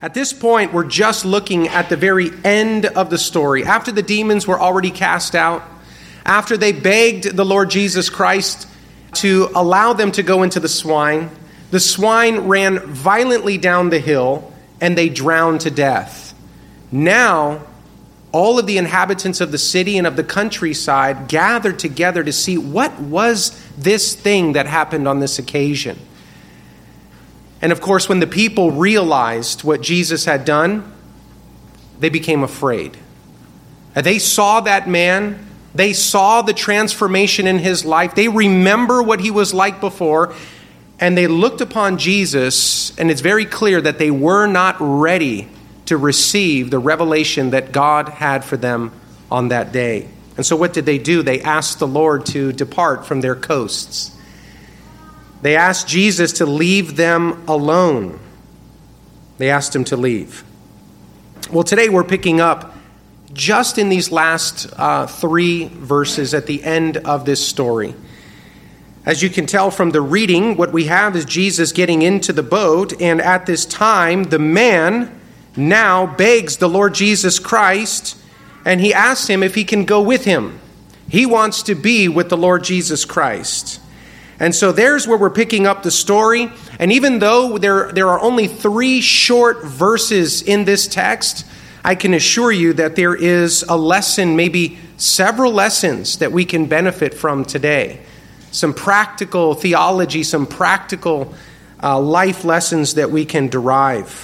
At this point, we're just looking at the very end of the story. After the demons were already cast out, after they begged the Lord Jesus Christ to allow them to go into the swine ran violently down the hill and they drowned to death. Now, all of the inhabitants of the city and of the countryside gathered together to see what was this thing that happened on this occasion. And of course, when the people realized what Jesus had done, they became afraid. They saw that man. They saw the transformation in his life. They remember what he was like before. And they looked upon Jesus, and it's very clear that they were not ready to receive the revelation that God had for them on that day. And so what did they do? They asked the Lord to depart from their coasts. They asked Jesus to leave them alone. They asked him to leave. Well, today we're picking up just in these last 3 verses at the end of this story. As you can tell from the reading, what we have is Jesus getting into the boat, and at this time, the man now begs the Lord Jesus Christ, and he asks him if he can go with him. He wants to be with the Lord Jesus Christ. And so there's where we're picking up the story. And even though there are only 3 short verses in this text, I can assure you that there is a lesson, maybe several lessons that we can benefit from today. Some practical theology, some practical life lessons that we can derive.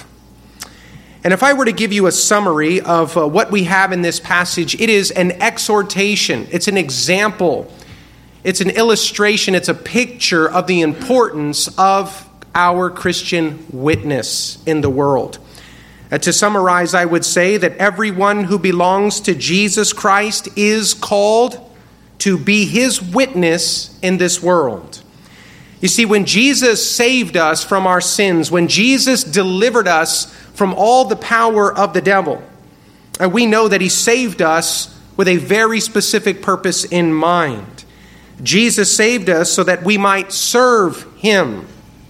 And if I were to give you a summary of what we have in this passage, it is an exhortation. It's an example. It's an illustration, it's a picture of the importance of our Christian witness in the world. To summarize, I would say that everyone who belongs to Jesus Christ is called to be his witness in this world. You see, when Jesus saved us from our sins, when Jesus delivered us from all the power of the devil, we know that he saved us with a very specific purpose in mind. Jesus saved us so that we might serve him.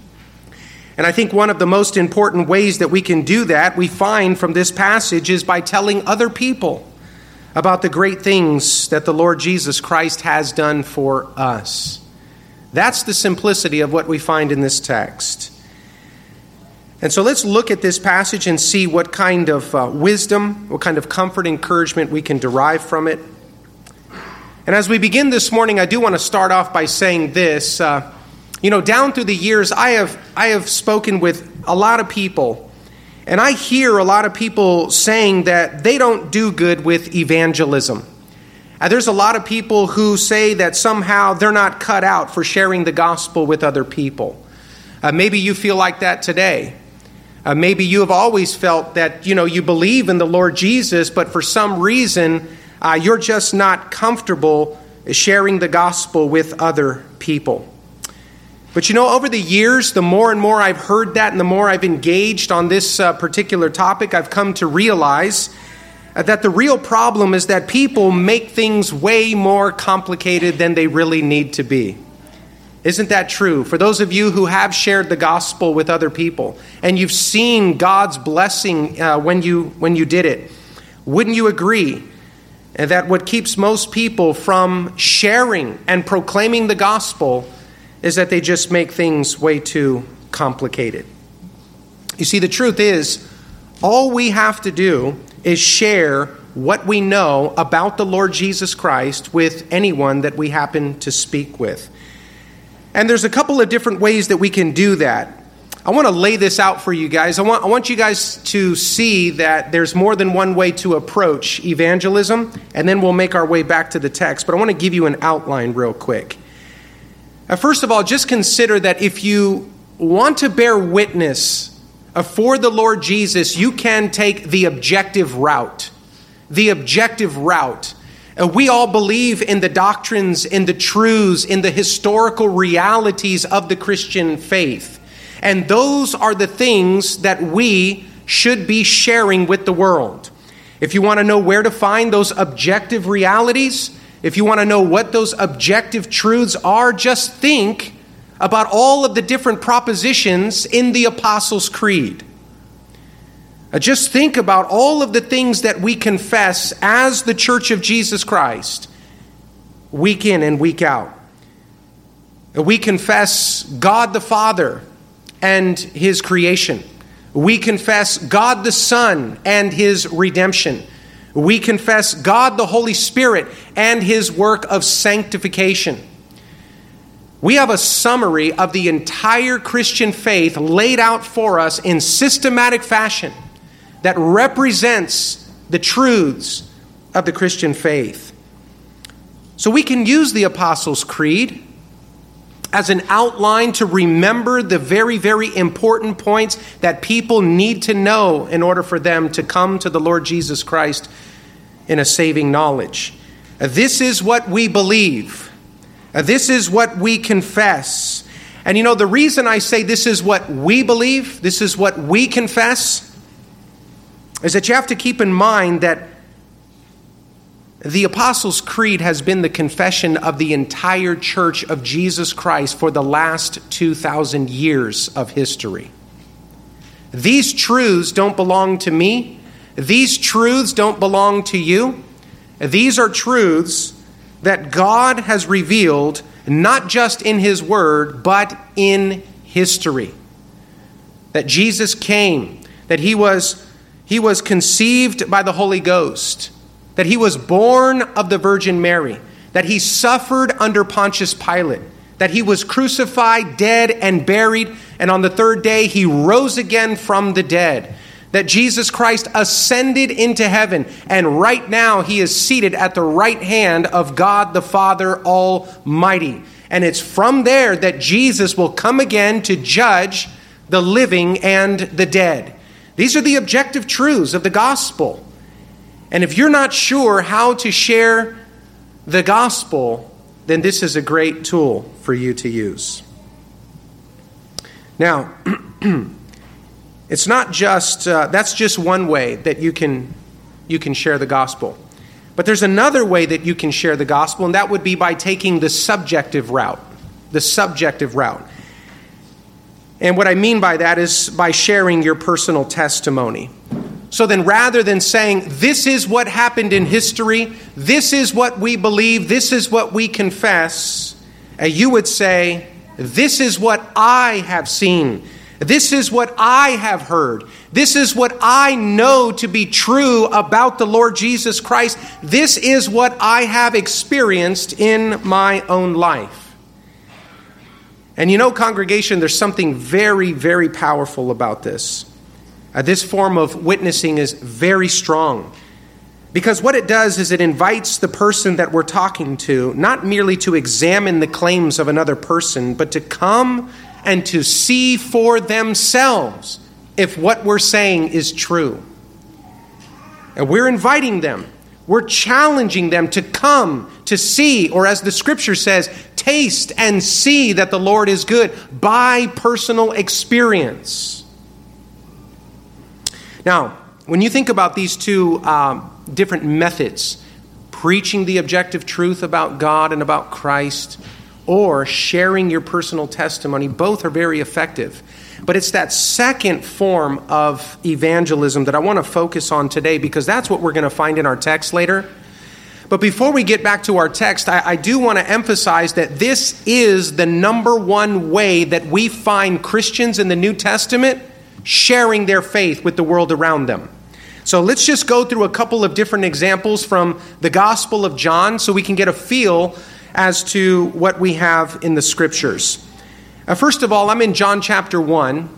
And I think one of the most important ways that we can do that, we find from this passage, is by telling other people about the great things that the Lord Jesus Christ has done for us. That's the simplicity of what we find in this text. And so let's look at this passage and see what kind of wisdom, what kind of comfort, encouragement we can derive from it. And as we begin this morning, I do want to start off by saying this. Down through the years, I have spoken with a lot of people, and I hear a lot of people saying that they don't do good with evangelism. There's a lot of people who say that somehow they're not cut out for sharing the gospel with other people. Maybe you feel like that today. Maybe you have always felt that, you believe in the Lord Jesus, but for some reason, you're just not comfortable sharing the gospel with other people. But over the years, the more and more I've heard that and the more I've engaged on this particular topic, I've come to realize that the real problem is that people make things way more complicated than they really need to be. Isn't that true? For those of you who have shared the gospel with other people and you've seen God's blessing when you did it, wouldn't you agree that what keeps most people from sharing and proclaiming the gospel is that they just make things way too complicated? You see, the truth is, all we have to do is share what we know about the Lord Jesus Christ with anyone that we happen to speak with. And there's a couple of different ways that we can do that. I want to lay this out for you guys. I want you guys to see that there's more than one way to approach evangelism, and then we'll make our way back to the text. But I want to give you an outline real quick. First of all, just consider that if you want to bear witness for the Lord Jesus, you can take the objective route. The objective route. We all believe in the doctrines, in the truths, in the historical realities of the Christian faith. And those are the things that we should be sharing with the world. If you want to know where to find those objective realities, if you want to know what those objective truths are, just think about all of the different propositions in the Apostles' Creed. Just think about all of the things that we confess as the Church of Jesus Christ, week in and week out. We confess God the Father and His creation. We confess God the Son and His redemption. We confess God the Holy Spirit and His work of sanctification. We have a summary of the entire Christian faith laid out for us in systematic fashion that represents the truths of the Christian faith. So we can use the Apostles' Creed as an outline to remember the very, very important points that people need to know in order for them to come to the Lord Jesus Christ in a saving knowledge. This is what we believe. This is what we confess. And you know, the reason I say this is what we believe, this is what we confess, is that you have to keep in mind that the Apostles' Creed has been the confession of the entire Church of Jesus Christ for the last 2,000 years of history. These truths don't belong to me. These truths don't belong to you. These are truths that God has revealed not just in His Word, but in history. That Jesus came, that He was conceived by the Holy Ghost, that He was born of the Virgin Mary, that He suffered under Pontius Pilate, that He was crucified, dead, and buried, and on the third day He rose again from the dead, that Jesus Christ ascended into heaven, and right now He is seated at the right hand of God the Father Almighty. And it's from there that Jesus will come again to judge the living and the dead. These are the objective truths of the gospel. And if you're not sure how to share the gospel, then this is a great tool for you to use. Now, it's not just, that's just one way that you can share the gospel. But there's another way that you can share the gospel, and that would be by taking the subjective route. The subjective route. And what I mean by that is by sharing your personal testimony. So then rather than saying, this is what happened in history, this is what we believe, this is what we confess, you would say, this is what I have seen. This is what I have heard. This is what I know to be true about the Lord Jesus Christ. This is what I have experienced in my own life. And you know, congregation, there's something very, very powerful about this. This form of witnessing is very strong. Because what it does is it invites the person that we're talking to not merely to examine the claims of another person, but to come and to see for themselves if what we're saying is true. And we're inviting them. We're challenging them to come to see, or as the Scripture says, taste and see that the Lord is good by personal experience. Now, when you think about these two different methods, preaching the objective truth about God and about Christ, or sharing your personal testimony, both are very effective. But it's that second form of evangelism that I want to focus on today, because that's what we're going to find in our text later. But before we get back to our text, I do want to emphasize that this is the number one way that we find Christians in the New Testament sharing their faith with the world around them. So let's just go through a couple of different examples from the Gospel of John so we can get a feel as to what we have in the Scriptures. First of all, I'm in John chapter 1.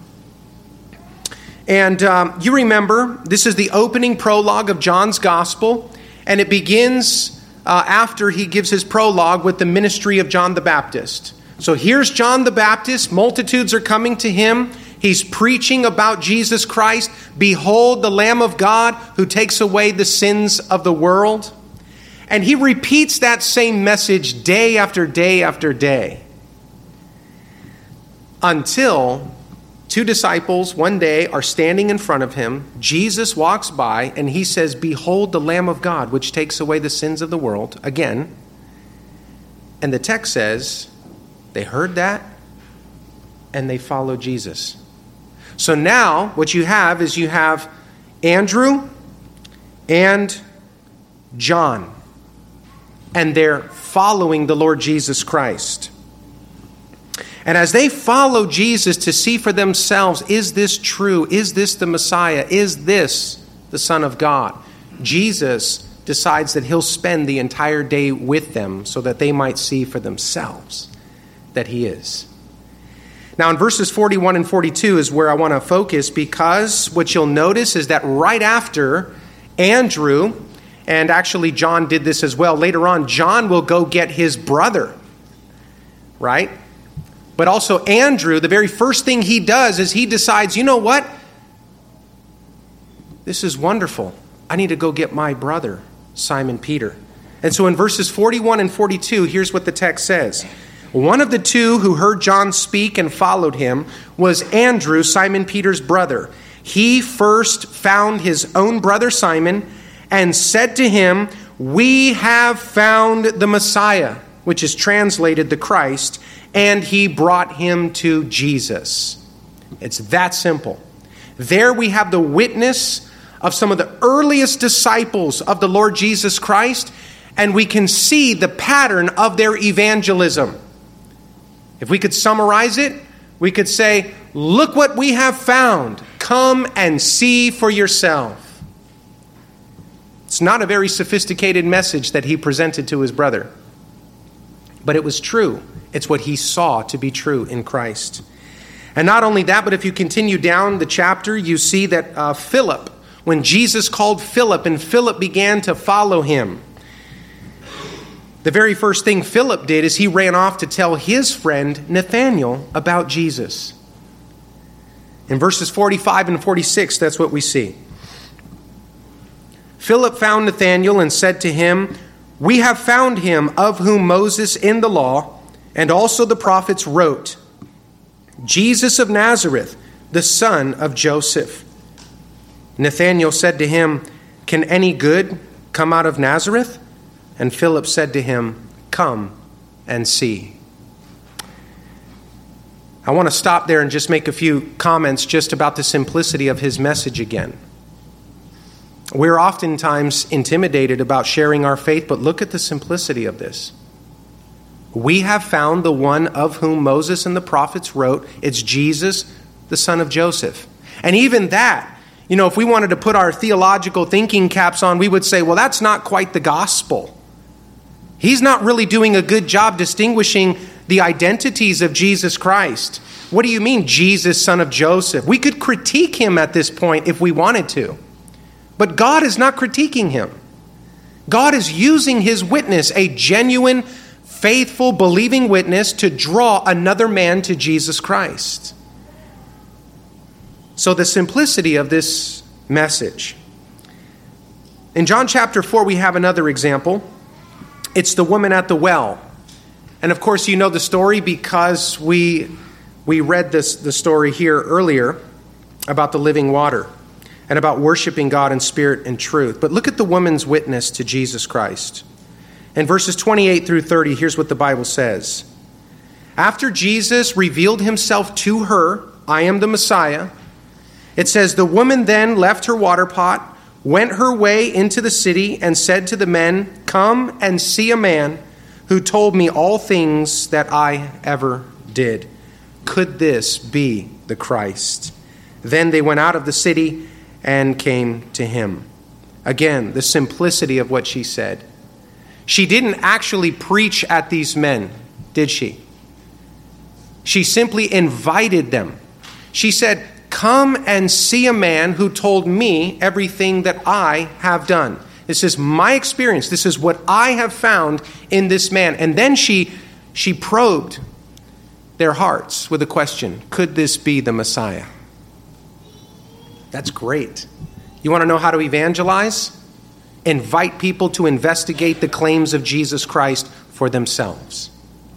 And you remember, this is the opening prologue of John's Gospel. And it begins after he gives his prologue with the ministry of John the Baptist. So here's John the Baptist. Multitudes are coming to him. He's preaching about Jesus Christ. Behold, the Lamb of God who takes away the sins of the world. And he repeats that same message day after day after day. Until two disciples one day are standing in front of him. Jesus walks by and he says, behold the Lamb of God which takes away the sins of the world. Again. And the text says, they heard that and they followed Jesus. So now what you have is you have Andrew and John. And they're following the Lord Jesus Christ. And as they follow Jesus to see for themselves, is this true? Is this the Messiah? Is this the Son of God? Jesus decides that he'll spend the entire day with them so that they might see for themselves that he is. Now in verses 41 and 42 is where I want to focus, because what you'll notice is that right after Andrew, and actually John did this as well, later on John will go get his brother, right? But also Andrew, the very first thing he does is he decides, you know what? This is wonderful. I need to go get my brother, Simon Peter. And so in verses 41 and 42, here's what the text says. One of the two who heard John speak and followed him was Andrew, Simon Peter's brother. He first found his own brother Simon and said to him, "We have found the Messiah," which is translated the Christ, and he brought him to Jesus. It's that simple. There we have the witness of some of the earliest disciples of the Lord Jesus Christ, and we can see the pattern of their evangelism. If we could summarize it, we could say, look what we have found. Come and see for yourself. It's not a very sophisticated message that he presented to his brother, but it was true. It's what he saw to be true in Christ. And not only that, but if you continue down the chapter, you see that Philip, when Jesus called Philip and Philip began to follow him, the very first thing Philip did is he ran off to tell his friend Nathanael about Jesus. In verses 45 and 46, that's what we see. Philip found Nathanael and said to him, "We have found him of whom Moses in the law and also the prophets wrote, Jesus of Nazareth, the son of Joseph." Nathanael said to him, "Can any good come out of Nazareth?" And Philip said to him, "Come and see." I want to stop there and just make a few comments just about the simplicity of his message again. We're oftentimes intimidated about sharing our faith, but look at the simplicity of this. We have found the one of whom Moses and the prophets wrote. It's Jesus, the son of Joseph. And even that, if we wanted to put our theological thinking caps on, we would say, well, that's not quite the gospel. He's not really doing a good job distinguishing the identities of Jesus Christ. What do you mean, Jesus, son of Joseph? We could critique him at this point if we wanted to. But God is not critiquing him. God is using his witness, a genuine, faithful, believing witness, to draw another man to Jesus Christ. So the simplicity of this message. In John chapter 4, we have another example. It's the woman at the well. And of course, you know the story because we read the story here earlier about the living water and about worshiping God in spirit and truth. But look at the woman's witness to Jesus Christ. In verses 28 through 30, here's what the Bible says. After Jesus revealed himself to her, "I am the Messiah," it says, "The woman then left her water pot, went her way into the city, and said to the men, 'Come and see a man who told me all things that I ever did. Could this be the Christ?' Then they went out of the city and came to him." Again, the simplicity of what she said. She didn't actually preach at these men, did she? She simply invited them. She said, "Come and see a man who told me everything that I have done. This is my experience. This is what I have found in this man." And then she probed their hearts with a question. Could this be the Messiah? That's great. You want to know how to evangelize? Invite people to investigate the claims of Jesus Christ for themselves.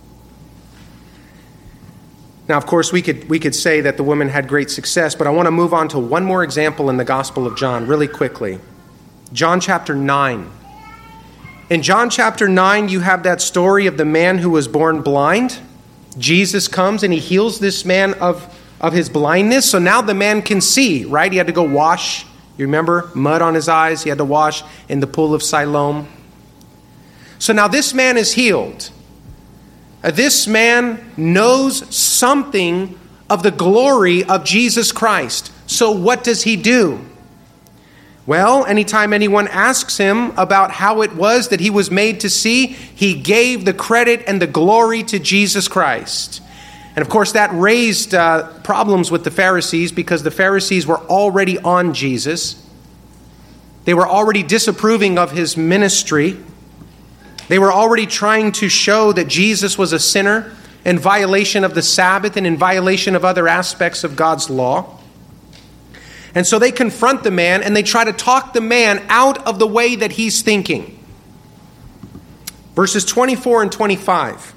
Now, of course, we could say that the woman had great success, but I want to move on to one more example in the Gospel of John really quickly. John chapter 9. In John chapter 9, you have that story of the man who was born blind. Jesus comes and he heals this man of his blindness. So now the man can see, right? He had to go wash You remember? Mud on his eyes. He had to wash in the pool of Siloam. So now this man is healed. This man knows something of the glory of Jesus Christ. So what does he do? Well, anytime anyone asks him about how it was that he was made to see, he gave the credit and the glory to Jesus Christ. And of course, that raised problems with the Pharisees, because the Pharisees were already on Jesus. They were already disapproving of his ministry. They were already trying to show that Jesus was a sinner in violation of the Sabbath and in violation of other aspects of God's law. And so they confront the man and they try to talk the man out of the way that he's thinking. Verses 24 and 25.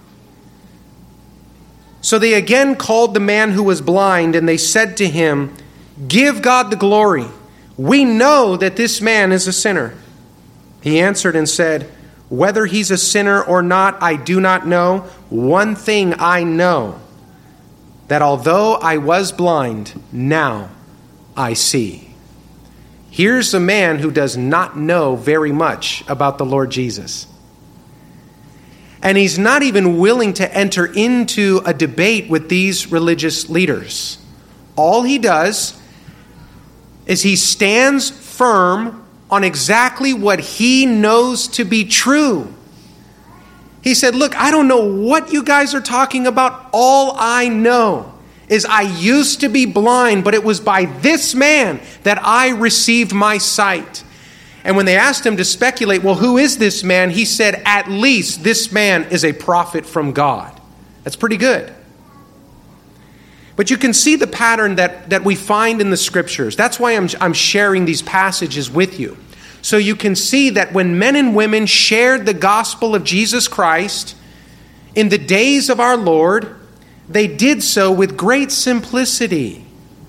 So they again called the man who was blind, and they said to him, "Give God the glory. We know that this man is a sinner." He answered and said, "Whether he's a sinner or not, I do not know. One thing I know, that although I was blind, now I see." Here's a man who does not know very much about the Lord Jesus. And he's not even willing to enter into a debate with these religious leaders. All he does is he stands firm on exactly what he knows to be true. He said, "Look, I don't know what you guys are talking about. All I know is I used to be blind, but it was by this man that I received my sight." And when they asked him to speculate, well, who is this man? He said, at least this man is a prophet from God. That's pretty good. But you can see the pattern that we find in the Scriptures. That's why I'm sharing these passages with you. So you can see that when men and women shared the gospel of Jesus Christ in the days of our Lord, they did so with great simplicity.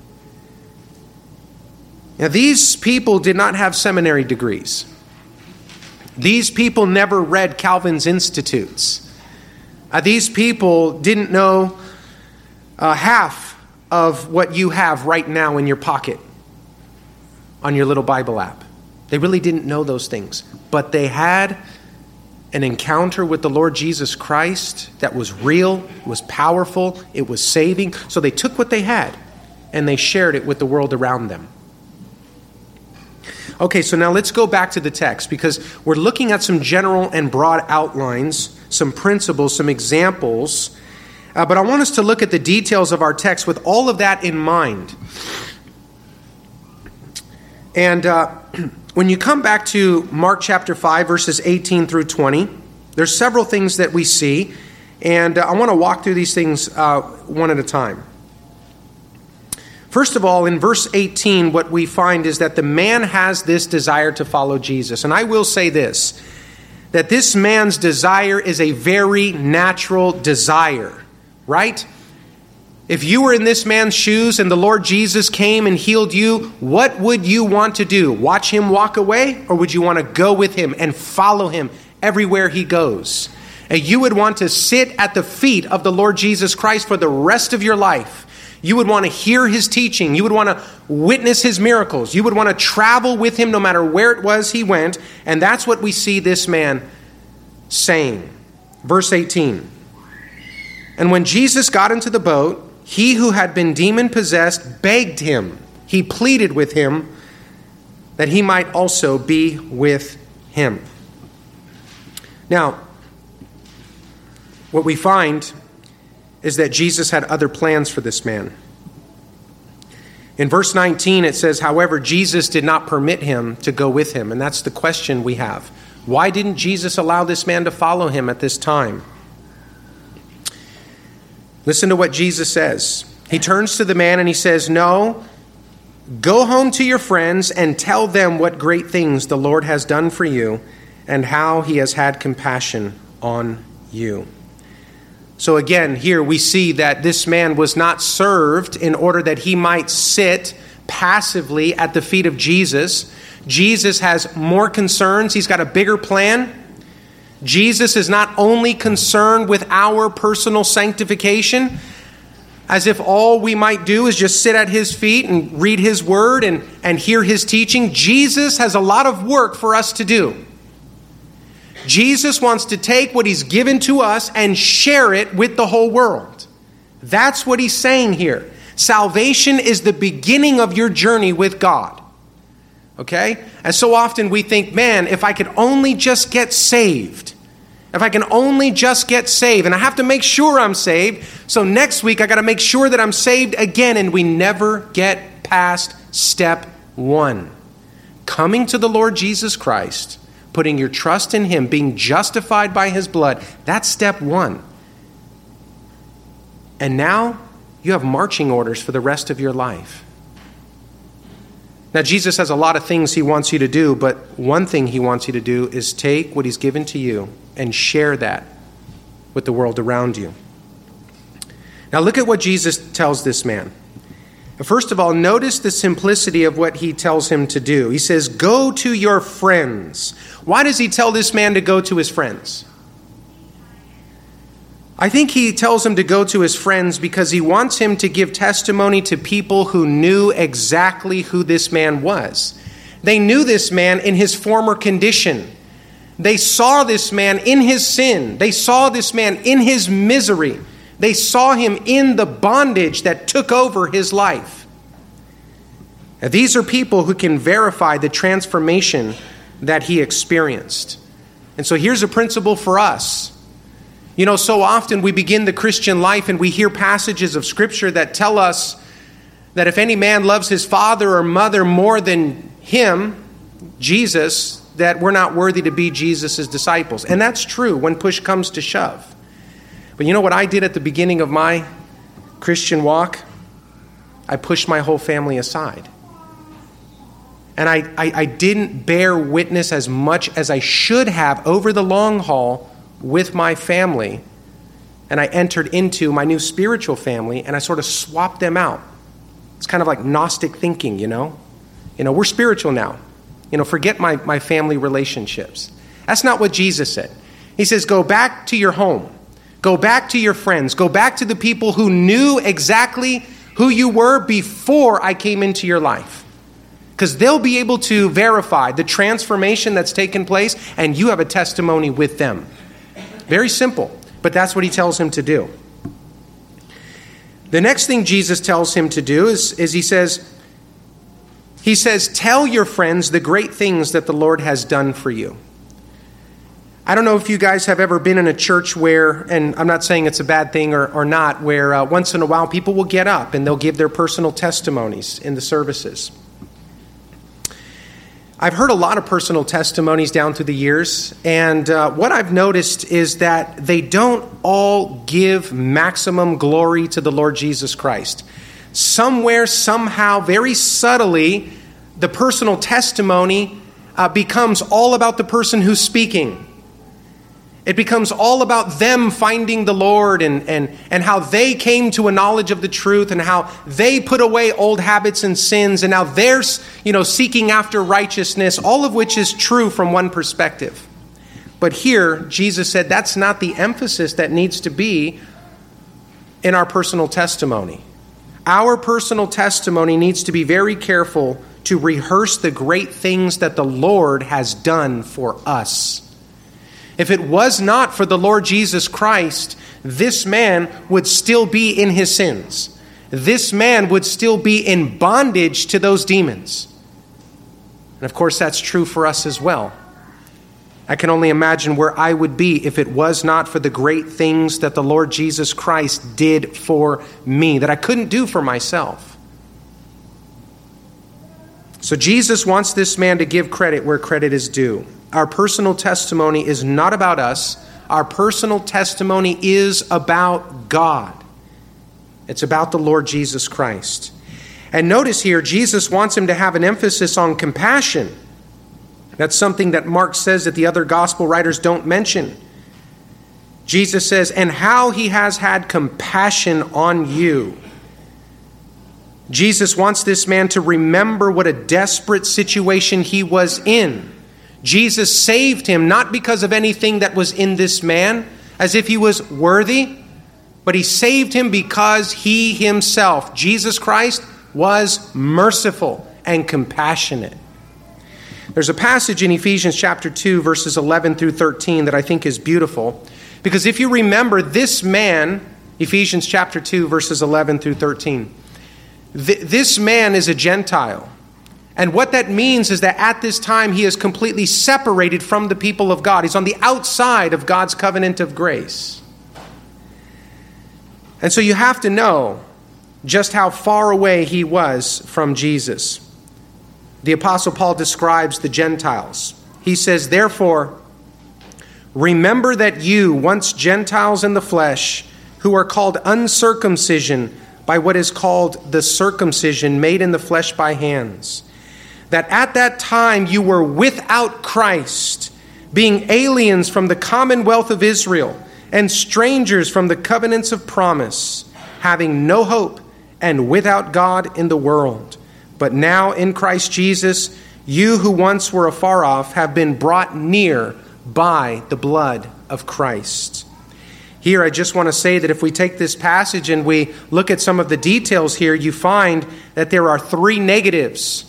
Now, these people did not have seminary degrees. These people never read Calvin's Institutes. These people didn't know half of what you have right now in your pocket on your little Bible app. They really didn't know those things. But they had an encounter with the Lord Jesus Christ that was real, was powerful, it was saving. So they took what they had and they shared it with the world around them. Okay, so now let's go back to the text, because we're looking at some general and broad outlines, some principles, some examples. But I want us to look at the details of our text with all of that in mind. And when you come back to Mark chapter 5, verses 18 through 20, there's several things that we see. And I want to walk through these things one at a time. First of all, in verse 18, what we find is that the man has this desire to follow Jesus. And I will say this, that this man's desire is a very natural desire, right? If you were in this man's shoes and the Lord Jesus came and healed you, what would you want to do? Watch him walk away? Or would you want to go with him and follow him everywhere he goes? And you would want to sit at the feet of the Lord Jesus Christ for the rest of your life. You would want to hear his teaching. You would want to witness his miracles. You would want to travel with him no matter where it was he went. And that's what we see this man saying. Verse 18. And when Jesus got into the boat, he who had been demon-possessed begged him. He pleaded with him that he might also be with him. Now, what we find is that Jesus had other plans for this man. In verse 19, it says, however, Jesus did not permit him to go with him. And that's the question we have. Why didn't Jesus allow this man to follow him at this time? Listen to what Jesus says. He turns to the man and he says, no, go home to your friends and tell them what great things the Lord has done for you and how he has had compassion on you. So again, here we see that this man was not served in order that he might sit passively at the feet of Jesus. Jesus has more concerns. He's got a bigger plan. Jesus is not only concerned with our personal sanctification, as if all we might do is just sit at his feet and read his word and hear his teaching. Jesus has a lot of work for us to do. Jesus wants to take what he's given to us and share it with the whole world. That's what he's saying here. Salvation is the beginning of your journey with God. Okay? And so often we think, man, if I could only just get saved. If I can only just get saved. And I have to make sure I'm saved. So next week I got to make sure that I'm saved again. And we never get past step one. Coming to the Lord Jesus Christ. Putting your trust in him. Being justified by his blood. That's step one. And now you have marching orders for the rest of your life. Now, Jesus has a lot of things he wants you to do, but one thing he wants you to do is take what he's given to you and share that with the world around you. Now, look at what Jesus tells this man. First of all, notice the simplicity of what he tells him to do. He says, go to your friends. Why does he tell this man to go to his friends? I think he tells him to go to his friends because he wants him to give testimony to people who knew exactly who this man was. They knew this man in his former condition. They saw this man in his sin. They saw this man in his misery. They saw him in the bondage that took over his life. Now, these are people who can verify the transformation that he experienced. And so here's a principle for us. You know, so often we begin the Christian life and we hear passages of Scripture that tell us that if any man loves his father or mother more than him, Jesus, that we're not worthy to be Jesus' disciples. And that's true when push comes to shove. But you know what I did at the beginning of my Christian walk? I pushed my whole family aside. And I didn't bear witness as much as I should have over the long haul with my family, and I entered into my new spiritual family, and I sort of swapped them out. It's kind of like Gnostic thinking, you know? We're spiritual now. Forget my family relationships. That's not what Jesus said. He says, go back to your home. Go back to your friends. Go back to the people who knew exactly who you were before I came into your life. Because they'll be able to verify the transformation that's taken place, and you have a testimony with them. Very simple, but that's what he tells him to do. The next thing Jesus tells him to do is he says, tell your friends the great things that the Lord has done for you. I don't know if you guys have ever been in a church where, and I'm not saying it's a bad thing or not, where once in a while people will get up and they'll give their personal testimonies in the services. I've heard a lot of personal testimonies down through the years, and what I've noticed is that they don't all give maximum glory to the Lord Jesus Christ. Somewhere, somehow, very subtly, the personal testimony becomes all about the person who's speaking. It becomes all about them finding the Lord and how they came to a knowledge of the truth and how they put away old habits and sins and now they're seeking after righteousness, all of which is true from one perspective. But here, Jesus said that's not the emphasis that needs to be in our personal testimony. Our personal testimony needs to be very careful to rehearse the great things that the Lord has done for us. If it was not for the Lord Jesus Christ, this man would still be in his sins. This man would still be in bondage to those demons. And of course, that's true for us as well. I can only imagine where I would be if it was not for the great things that the Lord Jesus Christ did for me, that I couldn't do for myself. So Jesus wants this man to give credit where credit is due. Our personal testimony is not about us. Our personal testimony is about God. It's about the Lord Jesus Christ. And notice here, Jesus wants him to have an emphasis on compassion. That's something that Mark says that the other gospel writers don't mention. Jesus says, and how he has had compassion on you. Jesus wants this man to remember what a desperate situation he was in. Jesus saved him not because of anything that was in this man, as if he was worthy, but he saved him because he himself, Jesus Christ, was merciful and compassionate. There's a passage in Ephesians chapter 2, verses 11 through 13 that I think is beautiful. Because if you remember, this man, Ephesians chapter 2, verses 11 through 13, this man is a Gentile. And what that means is that at this time he is completely separated from the people of God. He's on the outside of God's covenant of grace. And so you have to know just how far away he was from Jesus. The Apostle Paul describes the Gentiles. He says, therefore, remember that you, once Gentiles in the flesh, who are called uncircumcision by what is called the circumcision made in the flesh by hands, that at that time you were without Christ, being aliens from the commonwealth of Israel and strangers from the covenants of promise, having no hope and without God in the world. But now in Christ Jesus, you who once were afar off have been brought near by the blood of Christ. Here, I just want to say that if we take this passage and we look at some of the details here, you find that there are three negatives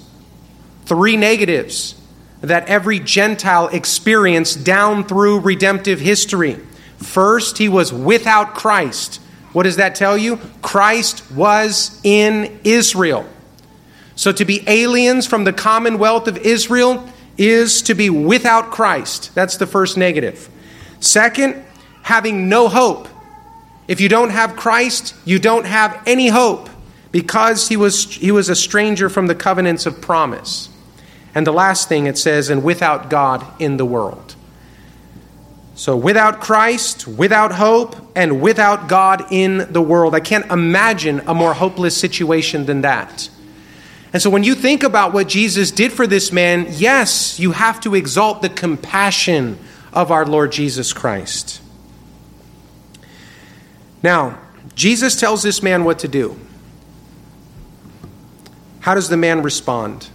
that every Gentile experienced down through redemptive history. First, he was without Christ. What does that tell you? Christ was in Israel. So to be aliens from the commonwealth of Israel is to be without Christ. That's the first negative. Second, having no hope. If you don't have Christ, you don't have any hope, because he was a stranger from the covenants of promise. And the last thing it says, and without God in the world. So without Christ, without hope, and without God in the world. I can't imagine a more hopeless situation than that. And so when you think about what Jesus did for this man, yes, you have to exalt the compassion of our Lord Jesus Christ. Now, Jesus tells this man what to do. How does the man respond?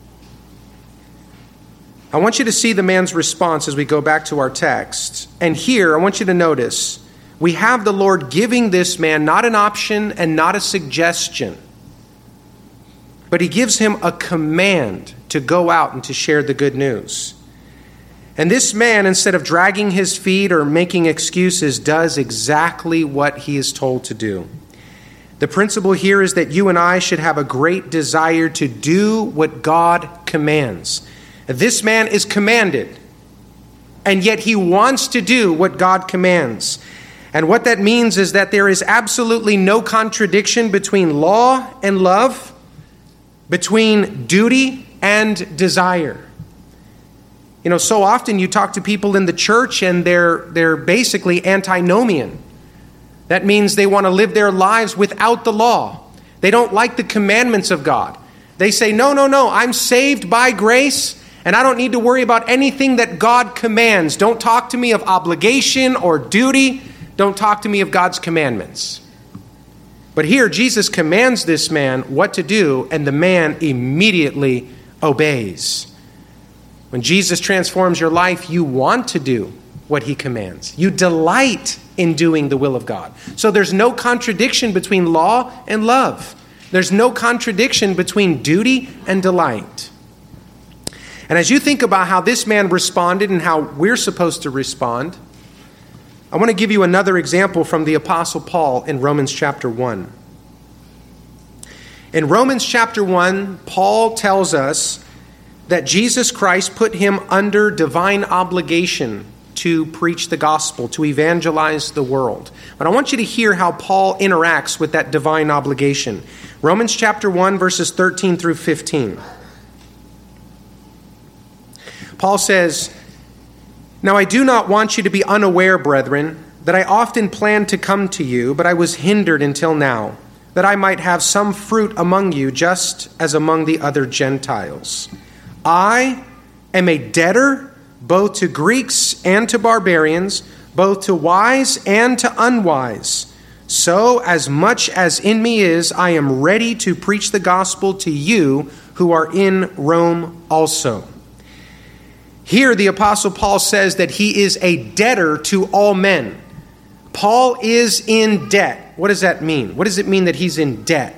I want you to see the man's response as we go back to our text. And here, I want you to notice, we have the Lord giving this man not an option and not a suggestion, but he gives him a command to go out and to share the good news. And this man, instead of dragging his feet or making excuses, does exactly what he is told to do. The principle here is that you and I should have a great desire to do what God commands. This man is commanded, and yet he wants to do what God commands. And what that means is that there is absolutely no contradiction between law and love, between duty and desire. You know, so often you talk to people in the church and they're basically antinomian. That means they want to live their lives without the law. They don't like the commandments of God. They say, no, I'm saved by grace, and I don't need to worry about anything that God commands. Don't talk to me of obligation or duty. Don't talk to me of God's commandments. But here, Jesus commands this man what to do, and the man immediately obeys. When Jesus transforms your life, you want to do what he commands. You delight in doing the will of God. So there's no contradiction between law and love. There's no contradiction between duty and delight. And as you think about how this man responded and how we're supposed to respond, I want to give you another example from the Apostle Paul in Romans chapter 1. In Romans chapter 1, Paul tells us that Jesus Christ put him under divine obligation to preach the gospel, to evangelize the world. But I want you to hear how Paul interacts with that divine obligation. Romans chapter 1, verses 13 through 15. Paul says, "Now I do not want you to be unaware, brethren, that I often planned to come to you, but I was hindered until now, that I might have some fruit among you, just as among the other Gentiles. I am a debtor both to Greeks and to barbarians, both to wise and to unwise. So as much as in me is, I am ready to preach the gospel to you who are in Rome also." Here the Apostle Paul says that he is a debtor to all men. Paul is in debt. What does that mean? What does it mean that he's in debt?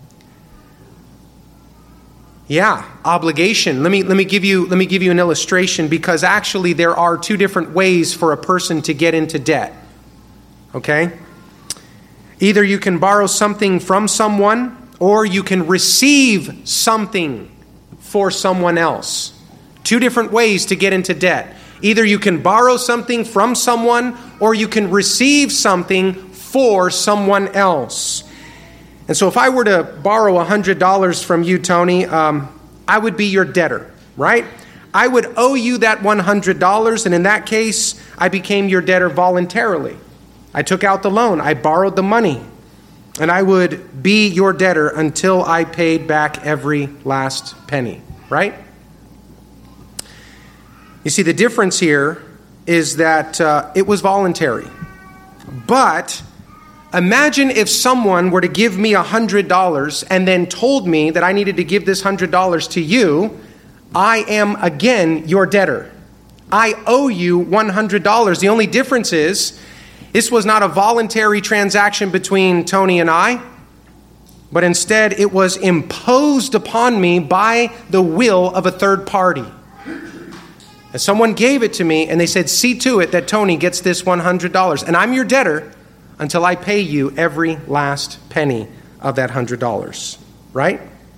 Yeah, obligation. Let me give you an illustration, because actually there are two different ways for a person to get into debt. Okay? Either you can borrow something from someone, or you can receive something for someone else. Two different ways to get into debt. Either you can borrow something from someone, or you can receive something for someone else. And so if I were to borrow $100 from you, Tony, I would be your debtor, right? I would owe you that $100, and in that case, I became your debtor voluntarily. I took out the loan. I borrowed the money, and I would be your debtor until I paid back every last penny, right? You see, the difference here is that it was voluntary. But imagine if someone were to give me $100 and then told me that I needed to give this $100 to you. I am again your debtor. I owe you $100. The only difference is this was not a voluntary transaction between Tony and I, but instead it was imposed upon me by the will of a third party. And someone gave it to me, and they said, see to it that Tony gets this $100. And I'm your debtor until I pay you every last penny of that $100. Right?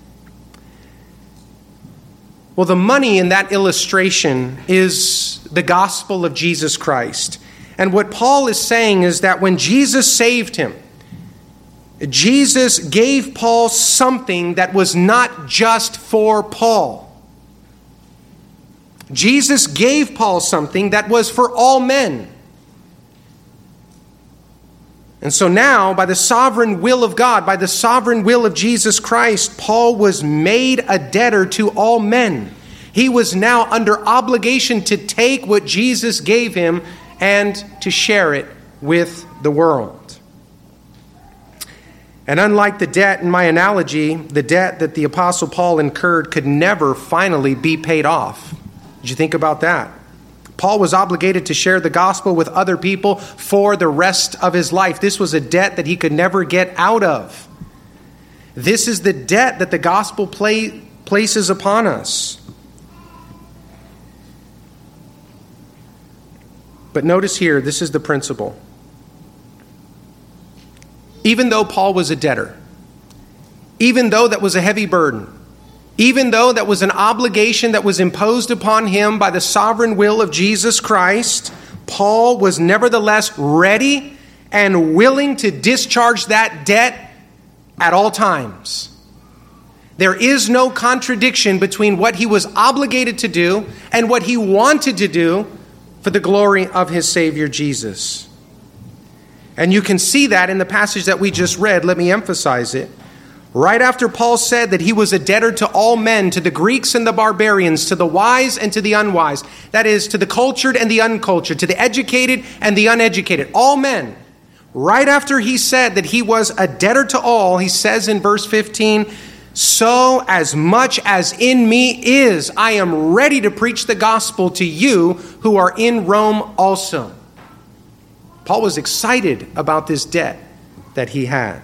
Well, the money in that illustration is the gospel of Jesus Christ. And what Paul is saying is that when Jesus saved him, Jesus gave Paul something that was not just for Paul. Jesus gave Paul something that was for all men. And so now, by the sovereign will of God, by the sovereign will of Jesus Christ, Paul was made a debtor to all men. He was now under obligation to take what Jesus gave him and to share it with the world. And unlike the debt in my analogy, the debt that the Apostle Paul incurred could never finally be paid off. Did you think about that? Paul was obligated to share the gospel with other people for the rest of his life. This was a debt that he could never get out of. This is the debt that the gospel places upon us. But notice here, this is the principle. Even though Paul was a debtor, even though that was a heavy burden, even though that was an obligation that was imposed upon him by the sovereign will of Jesus Christ, Paul was nevertheless ready and willing to discharge that debt at all times. There is no contradiction between what he was obligated to do and what he wanted to do for the glory of his Savior Jesus. And you can see that in the passage that we just read. Let me emphasize it. Right after Paul said that he was a debtor to all men, to the Greeks and the barbarians, to the wise and to the unwise, that is, to the cultured and the uncultured, to the educated and the uneducated, all men. Right after he said that he was a debtor to all, he says in verse 15, so as much as in me is, I am ready to preach the gospel to you who are in Rome also. Paul was excited about this debt that he had.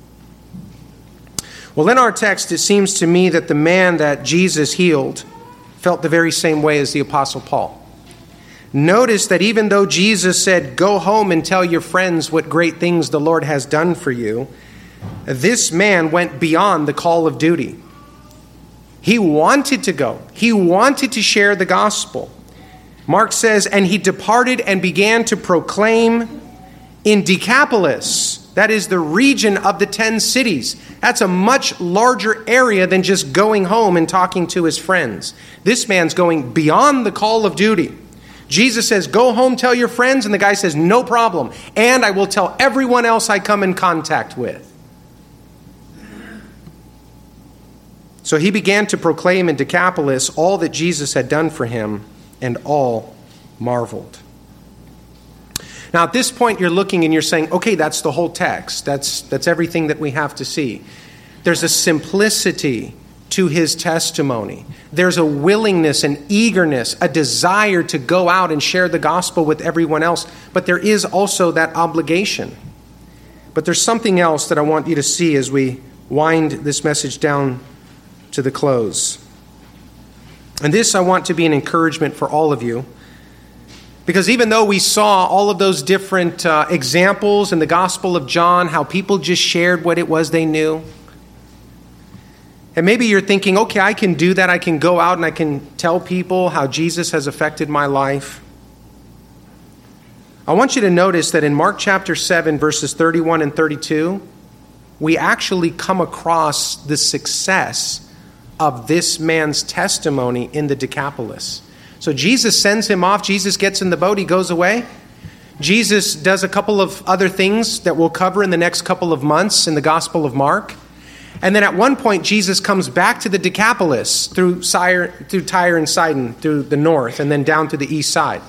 Well, in our text, it seems to me that the man that Jesus healed felt the very same way as the Apostle Paul. Notice that even though Jesus said, go home and tell your friends what great things the Lord has done for you, this man went beyond the call of duty. He wanted to go. He wanted to share the gospel. Mark says, and he departed and began to proclaim in Decapolis. That is the region of the 10 cities. That's a much larger area than just going home and talking to his friends. This man's going beyond the call of duty. Jesus says, go home, tell your friends. And the guy says, no problem. And I will tell everyone else I come in contact with. So he began to proclaim in Decapolis all that Jesus had done for him, and all marveled. Now, at this point, you're looking and you're saying, okay, that's the whole text. That's everything that we have to see. There's a simplicity to his testimony. There's a willingness, an eagerness, a desire to go out and share the gospel with everyone else. But there is also that obligation. But there's something else that I want you to see as we wind this message down to the close. And this I want to be an encouragement for all of you. Because even though we saw all of those different examples in the Gospel of John, how people just shared what it was they knew, and maybe you're thinking, okay, I can do that. I can go out and I can tell people how Jesus has affected my life. I want you to notice that in Mark chapter 7, verses 31 and 32, we actually come across the success of this man's testimony in the Decapolis. So Jesus sends him off. Jesus gets in the boat. He goes away. Jesus does a couple of other things that we'll cover in the next couple of months in the Gospel of Mark. And then at one point, Jesus comes back to the Decapolis through Tyre and Sidon, through the north, and then down to the east side.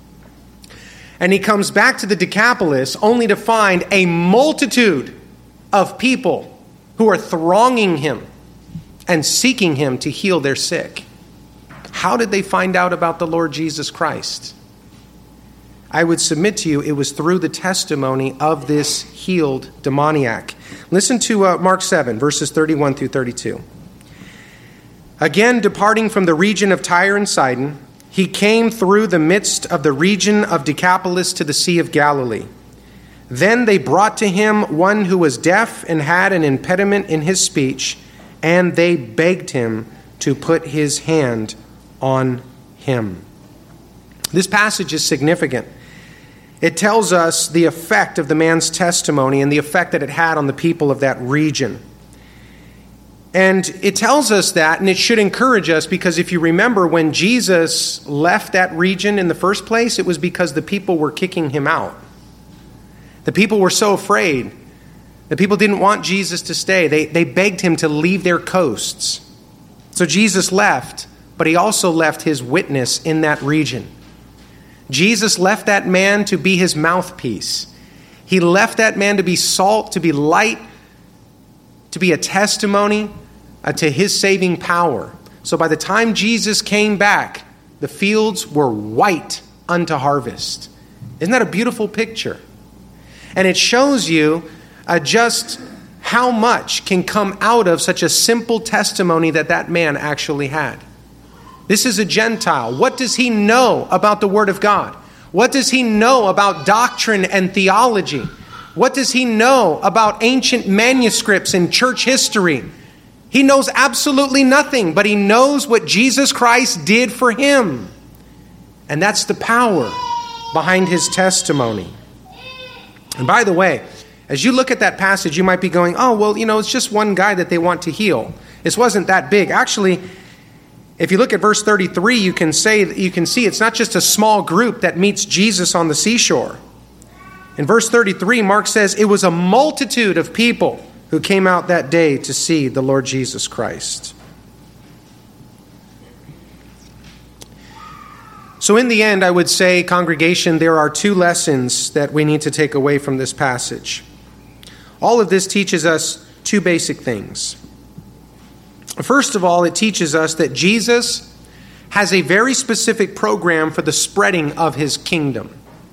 And he comes back to the Decapolis only to find a multitude of people who are thronging him and seeking him to heal their sick. How did they find out about the Lord Jesus Christ? I would submit to you it was through the testimony of this healed demoniac. Listen to Mark 7, verses 31 through 32. Again, departing from the region of Tyre and Sidon, he came through the midst of the region of Decapolis to the Sea of Galilee. Then they brought to him one who was deaf and had an impediment in his speech, and they begged him to put his hand on him. This passage is significant. It tells us the effect of the man's testimony and the effect that it had on the people of that region. And it tells us that, and it should encourage us, because if you remember, when Jesus left that region in the first place, it was because the people were kicking him out. The people were so afraid. The people didn't want Jesus to stay. They begged him to leave their coasts. So Jesus left, but he also left his witness in that region. Jesus left that man to be his mouthpiece. He left that man to be salt, to be light, to be a testimony to his saving power. So by the time Jesus came back, the fields were white unto harvest. Isn't that a beautiful picture? And it shows you just how much can come out of such a simple testimony that man actually had. This is a Gentile. What does he know about the Word of God? What does he know about doctrine and theology? What does he know about ancient manuscripts and church history? He knows absolutely nothing, but he knows what Jesus Christ did for him. And that's the power behind his testimony. And by the way, as you look at that passage, you might be going, oh, well, it's just one guy that they want to heal. This wasn't that big. Actually, if you look at verse 33, you can see it's not just a small group that meets Jesus on the seashore. In verse 33, Mark says, it was a multitude of people who came out that day to see the Lord Jesus Christ. So in the end, I would say, congregation, there are two lessons that we need to take away from this passage. All of this teaches us two basic things. First of all, it teaches us that Jesus has a very specific program for the spreading of his kingdom.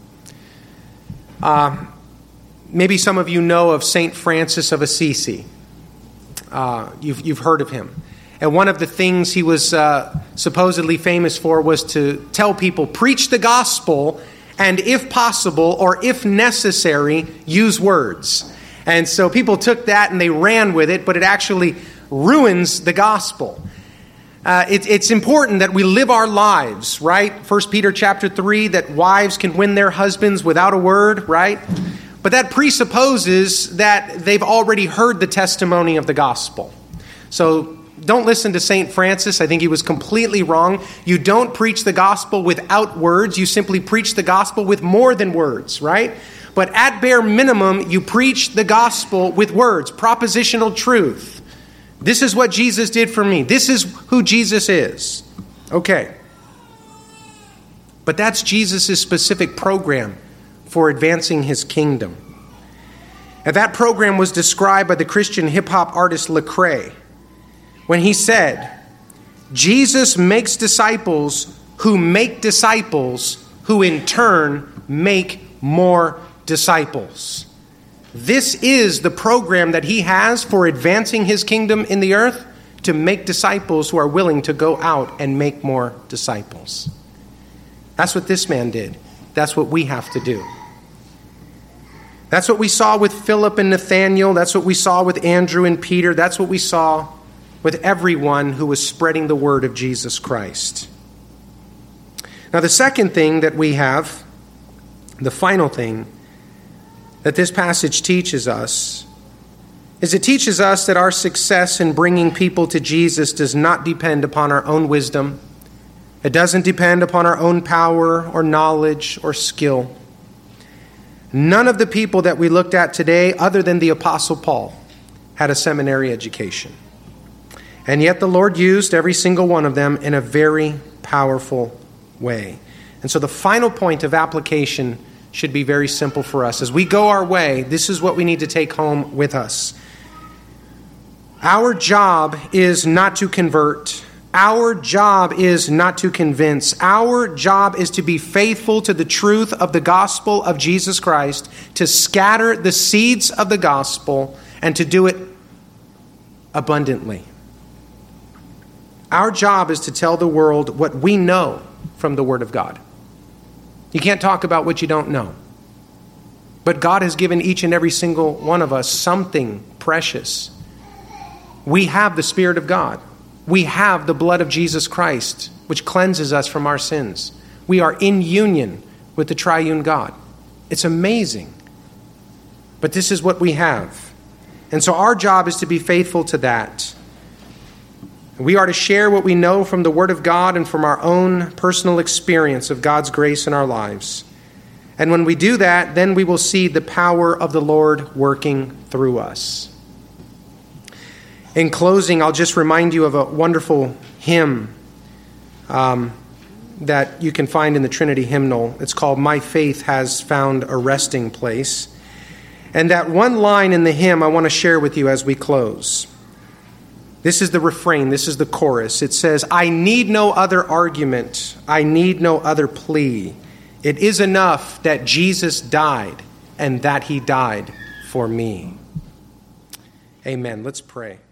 Maybe some of you know of St. Francis of Assisi. You've heard of him. And one of the things he was supposedly famous for was to tell people, preach the gospel, and if possible, or if necessary, use words. And so people took that and they ran with it, but it actually ruins the gospel. It's important that we live our lives, right? 1 Peter chapter 3, that wives can win their husbands without a word, right? But that presupposes that they've already heard the testimony of the gospel. So don't listen to St. Francis. I think he was completely wrong. You don't preach the gospel without words. You simply preach the gospel with more than words, right? But at bare minimum, you preach the gospel with words, propositional truth. This is what Jesus did for me. This is who Jesus is. Okay. But that's Jesus' specific program for advancing his kingdom. And that program was described by the Christian hip-hop artist Lecrae when he said, Jesus makes disciples who make disciples who in turn make more disciples. This is the program that he has for advancing his kingdom in the earth, to make disciples who are willing to go out and make more disciples. That's what this man did. That's what we have to do. That's what we saw with Philip and Nathanael. That's what we saw with Andrew and Peter. That's what we saw with everyone who was spreading the word of Jesus Christ. Now, the second thing that we have, the final thing that this passage teaches us, is it teaches us that our success in bringing people to Jesus does not depend upon our own wisdom. It doesn't depend upon our own power or knowledge or skill. None of the people that we looked at today, other than the Apostle Paul, had a seminary education. And yet the Lord used every single one of them in a very powerful way. And so the final point of application should be very simple for us. As we go our way, this is what we need to take home with us. Our job is not to convert. Our job is not to convince. Our job is to be faithful to the truth of the gospel of Jesus Christ, to scatter the seeds of the gospel, and to do it abundantly. Our job is to tell the world what we know from the Word of God. You can't talk about what you don't know. But God has given each and every single one of us something precious. We have the Spirit of God. We have the blood of Jesus Christ, which cleanses us from our sins. We are in union with the triune God. It's amazing. But this is what we have. And so our job is to be faithful to that. We are to share what we know from the Word of God and from our own personal experience of God's grace in our lives. And when we do that, then we will see the power of the Lord working through us. In closing, I'll just remind you of a wonderful hymn that you can find in the Trinity hymnal. It's called "My Faith Has Found a Resting Place." And that one line in the hymn I want to share with you as we close. This is the refrain. This is the chorus. It says, "I need no other argument. I need no other plea. It is enough that Jesus died and that he died for me." Amen. Let's pray.